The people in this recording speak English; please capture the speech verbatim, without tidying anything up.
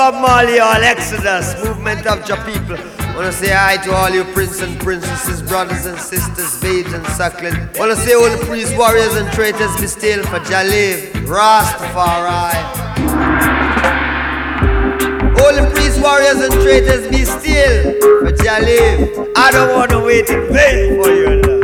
Bob Marley, all Exodus, movement of your people. Wanna say hi to all you princes and princesses, brothers and sisters, babes and suckling. Wanna say all the priests, warriors and traitors, be still for Jalib, Rastafari. All the priests, warriors and traitors, be still for Jalib. I don't wanna wait in vain for your love.